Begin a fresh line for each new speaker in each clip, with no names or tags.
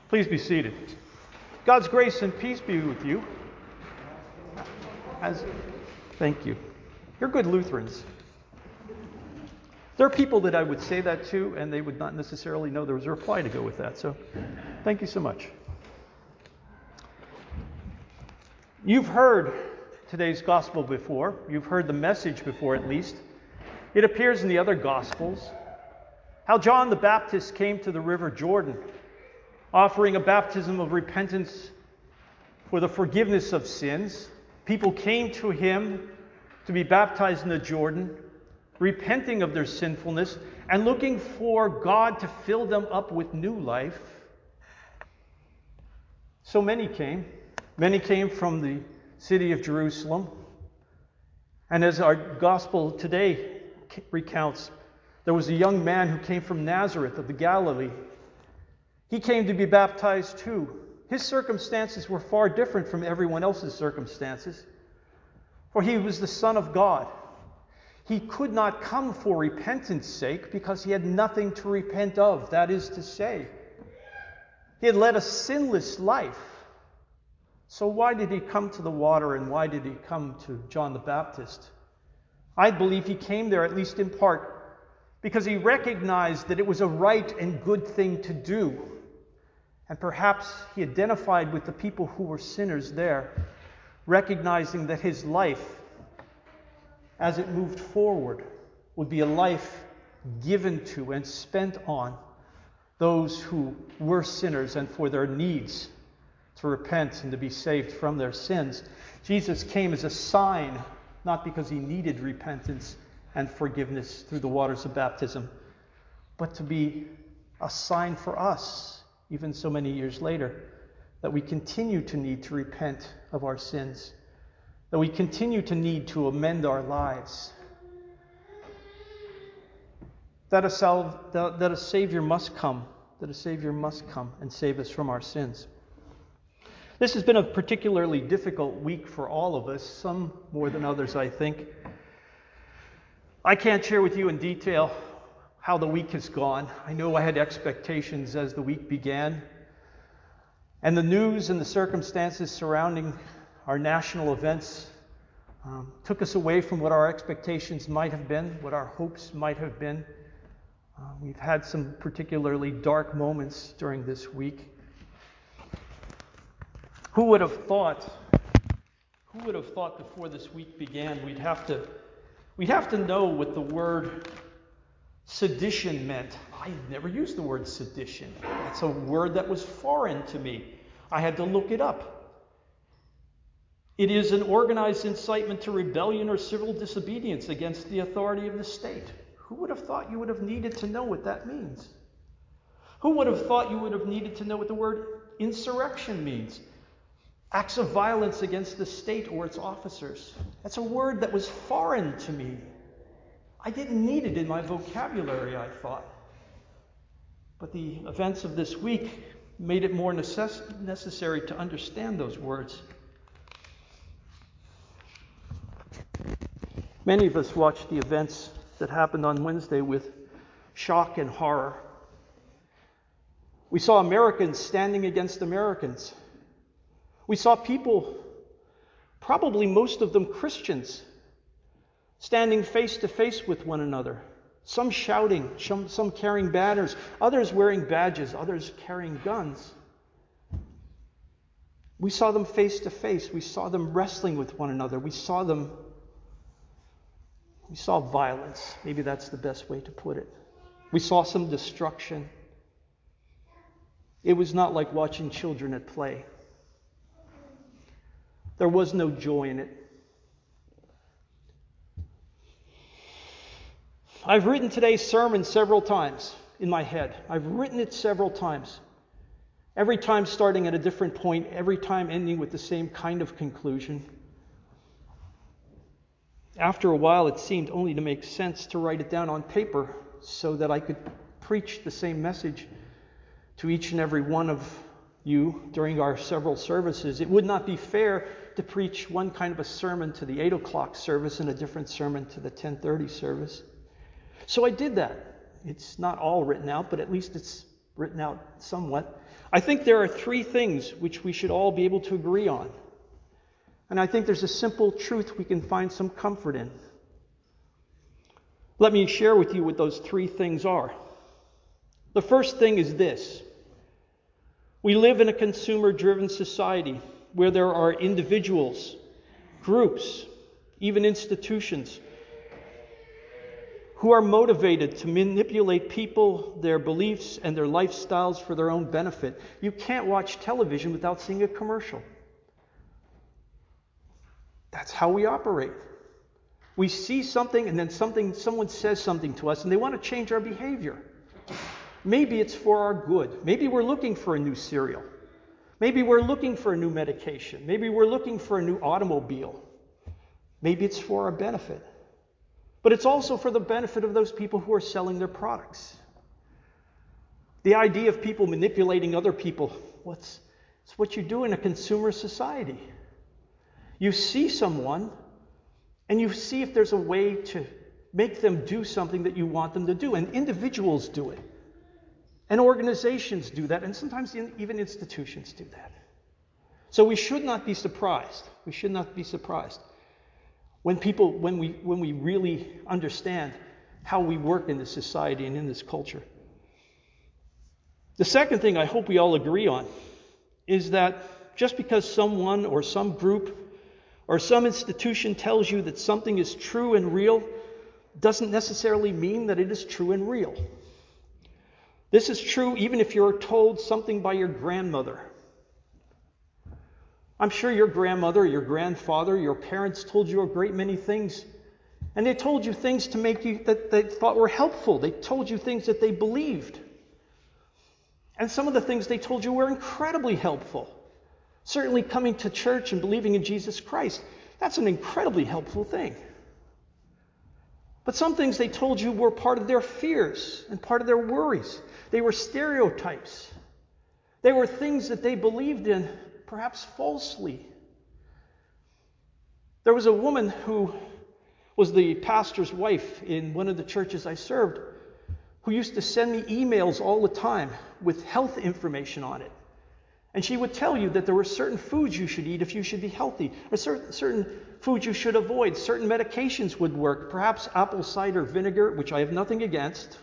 Please be seated. God's grace and peace be with you. Thank you. You're good Lutherans. There are people that I would say that to, and they would not necessarily know there was a reply to go with that. So, thank you so much. You've heard today's gospel before. You've heard the message before, at least. It appears in the other gospels. How John the Baptist came to the river Jordan, offering a baptism of repentance for the forgiveness of sins. People came to him to be baptized in the Jordan, repenting of their sinfulness and looking for God to fill them up with new life. So many came. Many came from the city of Jerusalem. And as our gospel today recounts, there was a young man who came from Nazareth of the Galilee. He came to be baptized too. His circumstances were far different from everyone else's circumstances, for he was the Son of God. He could not come for repentance' sake because he had nothing to repent of. That is to say, he had led a sinless life. So why did he come to the water, and why did he come to John the Baptist? I believe he came there, at least in part, because he recognized that it was a right and good thing to do. And perhaps he identified with the people who were sinners there, recognizing that his life, as it moved forward, would be a life given to and spent on those who were sinners and for their needs to repent and to be saved from their sins. Jesus came as a sign, not because he needed repentance and forgiveness through the waters of baptism, but to be a sign for us, even so many years later, that we continue to need to repent of our sins, that we continue to need to amend our lives, that a Savior must come, and save us from our sins. This has been a particularly difficult week for all of us, some more than others, I think. I can't share with you in detail how the week has gone. I know I had expectations as the week began. And the news and the circumstances surrounding our national events took us away from what our expectations might have been, what our hopes might have been. We've had some particularly dark moments during this week. Who would have thought before this week began we'd have to know what the word sedition meant. I never used the word sedition. That's a word that was foreign to me. I had to look it up. It is an organized incitement to rebellion or civil disobedience against the authority of the state. Who would have thought you would have needed to know what that means? Who would have thought you would have needed to know what the word insurrection means? Acts of violence against the state or its officers. That's a word that was foreign to me. I didn't need it in my vocabulary, I thought. But the events of this week made it more necessary to understand those words. Many of us watched the events that happened on Wednesday with shock and horror. We saw Americans standing against Americans. We saw people, probably most of them Christians, standing face to face with one another. Some shouting, some carrying banners, others wearing badges, others carrying guns. We saw them face to face. We saw them wrestling with one another. We saw violence. Maybe that's the best way to put it. We saw some destruction. It was not like watching children at play. There was no joy in it. I've written today's sermon several times in my head. I've written it several times. Every time starting at a different point, every time ending with the same kind of conclusion. After a while, it seemed only to make sense to write it down on paper so that I could preach the same message to each and every one of you during our several services. It would not be fair to preach one kind of a sermon to the 8 o'clock service and a different sermon to the 10:30 service. So I did that. It's not all written out, but at least it's written out somewhat. I think there are three things which we should all be able to agree on. And I think there's a simple truth we can find some comfort in. Let me share with you what those three things are. The first thing is this. We live in a consumer-driven society where there are individuals, groups, even institutions who are motivated to manipulate people, their beliefs, and their lifestyles for their own benefit. You can't watch television without seeing a commercial. That's how we operate. We see something and then someone says something to us and they want to change our behavior. Maybe it's for our good. Maybe we're looking for a new cereal. Maybe we're looking for a new medication. Maybe we're looking for a new automobile. Maybe it's for our benefit. But it's also for the benefit of those people who are selling their products. The idea of people manipulating other people, it's what you do in a consumer society. You see someone and you see if there's a way to make them do something that you want them to do. And individuals do it. And organizations do that. And sometimes even institutions do that. So we should not be surprised. We should not be surprised when we really understand how we work in this society and in this culture. The second thing I hope we all agree on is that just because someone or some group or some institution tells you that something is true and real doesn't necessarily mean that it is true and real. This is true even if you're told something by your grandmother. I'm sure your grandmother, your grandfather, your parents told you a great many things. And they told you things to make you that they thought were helpful. They told you things that they believed. And some of the things they told you were incredibly helpful. Certainly coming to church and believing in Jesus Christ, that's an incredibly helpful thing. But some things they told you were part of their fears and part of their worries. They were stereotypes. They were things that they believed in, perhaps falsely. There was a woman who was the pastor's wife in one of the churches I served, who used to send me emails all the time with health information on it. And she would tell you that there were certain foods you should eat if you should be healthy, or certain foods you should avoid, certain medications would work. Perhaps apple cider vinegar, which I have nothing against,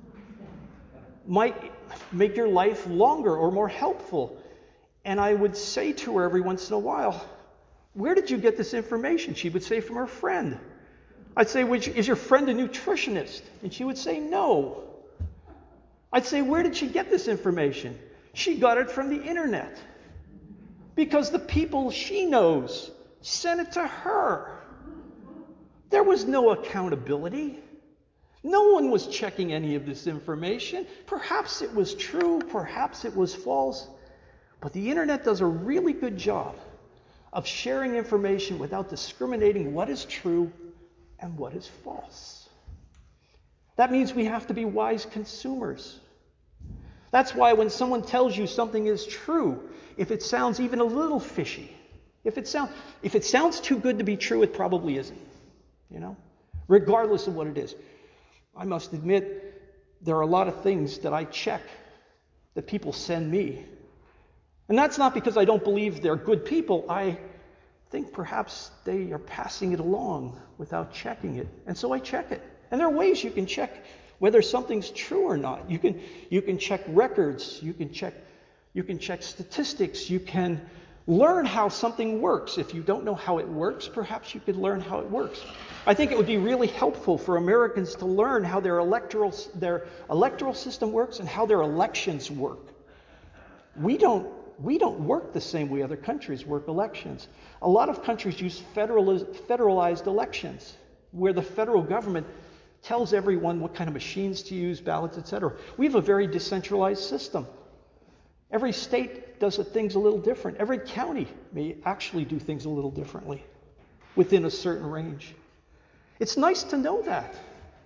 might make your life longer or more helpful. And I would say to her every once in a while, "Where did you get this information?" She would say, "From her friend." I'd say, "Is your friend a nutritionist?" And she would say, "No." I'd say, "Where did she get this information?" She got it from the internet. Because the people she knows sent it to her. There was no accountability. No one was checking any of this information. Perhaps it was true, perhaps it was false. But the internet does a really good job of sharing information without discriminating what is true and what is false. That means we have to be wise consumers. That's why when someone tells you something is true, if it sounds even a little fishy, if it sounds too good to be true, it probably isn't. Regardless of what it is. I must admit, there are a lot of things that I check that people send me. And that's not because I don't believe they're good people. I think perhaps they are passing it along without checking it. And so I check it. And there are ways you can check whether something's true or not. You can check records, you can check statistics, you can learn how something works. If you don't know how it works, perhaps you could learn how it works. I think it would be really helpful for Americans to learn how their electoral system works and how their elections work. We don't work the same way other countries work elections. A lot of countries use federalized elections, where the federal government tells everyone what kind of machines to use, ballots, etc. We have a very decentralized system. Every state does things a little different. Every county may actually do things a little differently within a certain range. It's nice to know that.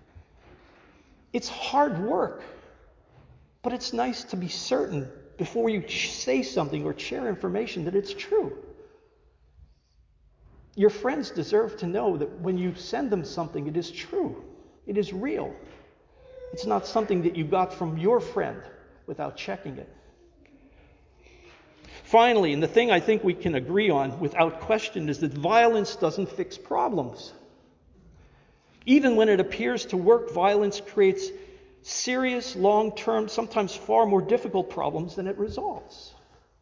It's hard work, but it's nice to be certain before you say something or share information that it's true. Your friends deserve to know that when you send them something, it is true. It is real. It's not something that you got from your friend without checking it. Finally, and the thing I think we can agree on without question is that violence doesn't fix problems. Even when it appears to work, violence creates serious, long-term, sometimes far more difficult problems than it resolves.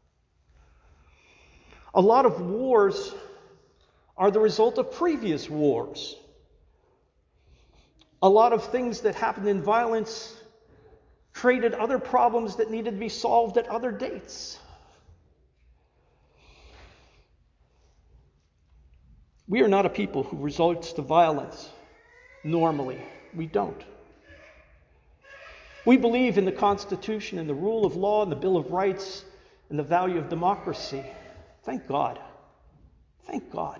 A lot of wars are the result of previous wars. A lot of things that happened in violence created other problems that needed to be solved at other dates. We are not a people who resorts to violence normally. We don't. We believe in the Constitution and the rule of law and the Bill of Rights and the value of democracy. Thank God. Thank God.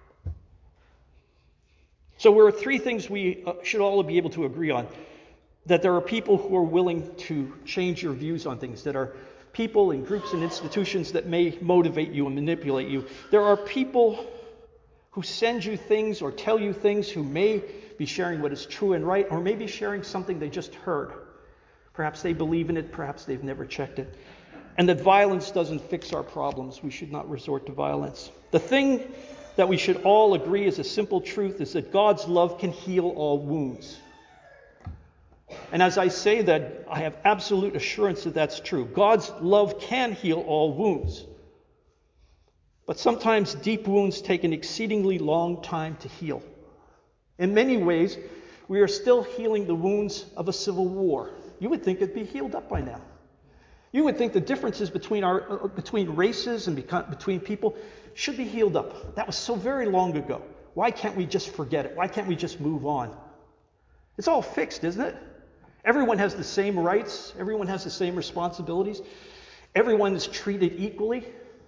So there are three things we should all be able to agree on. That there are people who are willing to change your views on things. That are people and groups and institutions that may motivate you and manipulate you. There are people who send you things or tell you things who may be sharing what is true and right, or maybe sharing something they just heard. Perhaps they believe in it, perhaps they've never checked it. And that violence doesn't fix our problems. We should not resort to violence. The thing that we should all agree is a simple truth is that God's love can heal all wounds. And as I say that, I have absolute assurance that that's true. God's love can heal all wounds. But sometimes deep wounds take an exceedingly long time to heal. In many ways, we are still healing the wounds of a civil war. You would think it'd be healed up by now. You would think the differences between races and between people should be healed up. That was so very long ago. Why can't we just forget it? Why can't we just move on? It's all fixed, isn't it? Everyone has the same rights. Everyone has the same responsibilities. Everyone is treated equally.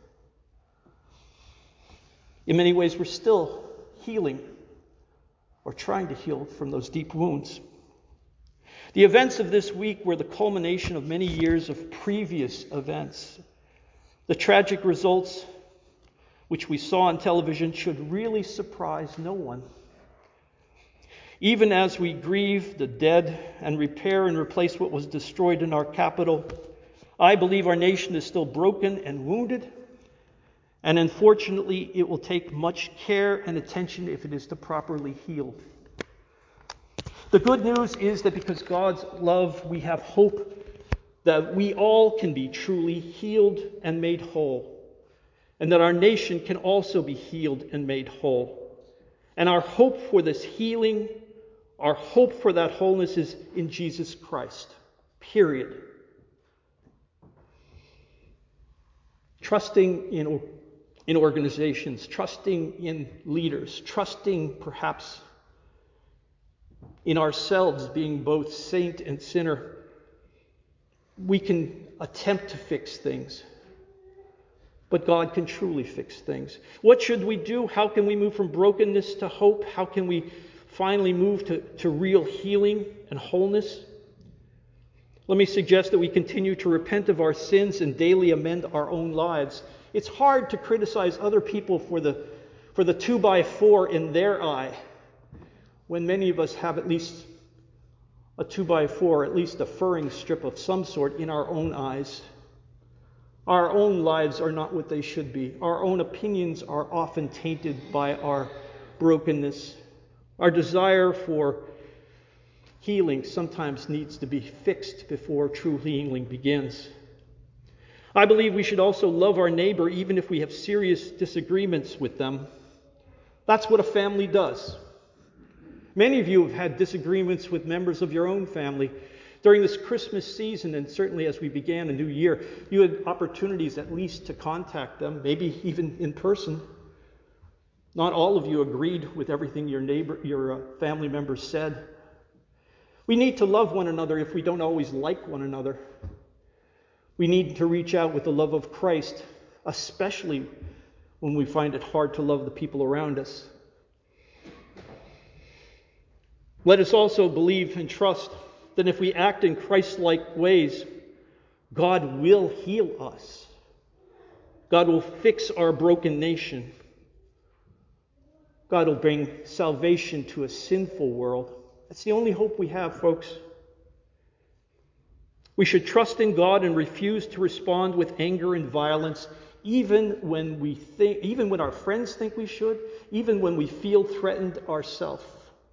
In many ways, we're still healing or trying to heal from those deep wounds. The events of this week were the culmination of many years of previous events. The tragic results which we saw on television should really surprise no one. Even as we grieve the dead and repair and replace what was destroyed in our capital, I believe our nation is still broken and wounded, and unfortunately it will take much care and attention if it is to properly heal. The good news is that because God's love, we have hope that we all can be truly healed and made whole, and that our nation can also be healed and made whole. And our hope for this healing, our hope for that wholeness is in Jesus Christ. Period. Trusting in organizations, trusting in leaders, trusting perhaps in ourselves being both saint and sinner, we can attempt to fix things. But God can truly fix things. What should we do? How can we move from brokenness to hope? How can we finally move to real healing and wholeness? Let me suggest that we continue to repent of our sins and daily amend our own lives. It's hard to criticize other people for the 2x4 in their eye, when many of us have at least a 2x4, at least a furring strip of some sort in our own eyes. Our own lives are not what they should be. Our own opinions are often tainted by our brokenness. Our desire for healing sometimes needs to be fixed before true healing begins. I believe we should also love our neighbor even if we have serious disagreements with them. That's what a family does. Many of you have had disagreements with members of your own family. During this Christmas season, and certainly as we began a new year, you had opportunities at least to contact them, maybe even in person. Not all of you agreed with everything your family members said. We need to love one another if we don't always like one another. We need to reach out with the love of Christ, especially when we find it hard to love the people around us. Let us also believe and trust that if we act in Christ-like ways, God will heal us. God will fix our broken nation. God will bring salvation to a sinful world. That's the only hope we have, folks. We should trust in God and refuse to respond with anger and violence, even when our friends think we should, even when we feel threatened ourselves.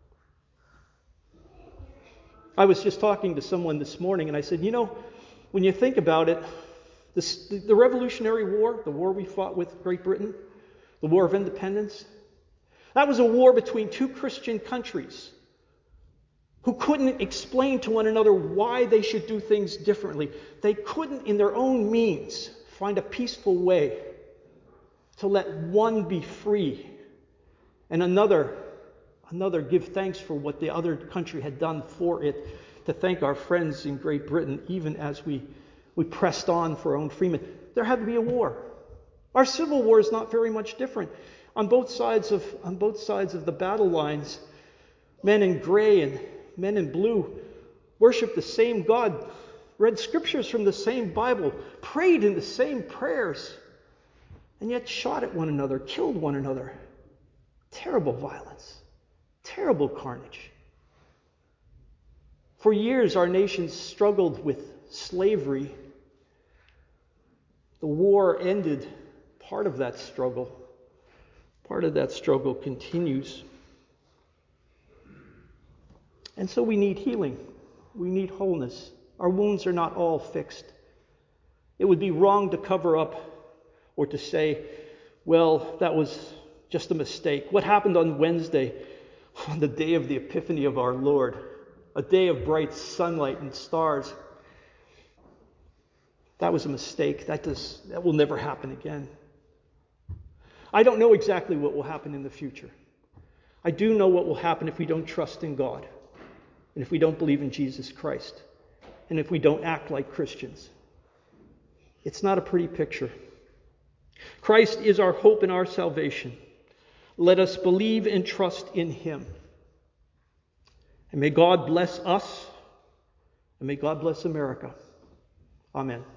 I was just talking to someone this morning, and I said, when you think about it, the Revolutionary War, the war we fought with Great Britain, the War of Independence, that was a war between two Christian countries who couldn't explain to one another why they should do things differently. They couldn't, in their own means, find a peaceful way to let one be free and another give thanks for what the other country had done for it, to thank our friends in Great Britain, even as we pressed on for our own freedom. There had to be a war. Our Civil War is not very much different. On both sides of the battle lines, men in gray and men in blue worshiped the same God, read scriptures from the same Bible, prayed in the same prayers, and yet shot at one another, killed one another. Terrible violence, terrible carnage. For years, our nation struggled with slavery. The war ended part of that struggle. Part of that struggle continues. And so we need healing. We need wholeness. Our wounds are not all fixed. It would be wrong to cover up or to say, well, that was just a mistake. What happened on Wednesday, on the day of the Epiphany of our Lord, a day of bright sunlight and stars, that was a mistake. That will never happen again. I don't know exactly what will happen in the future. I do know what will happen if we don't trust in God, and if we don't believe in Jesus Christ, and if we don't act like Christians. It's not a pretty picture. Christ is our hope and our salvation. Let us believe and trust in Him. And may God bless us, and may God bless America. Amen.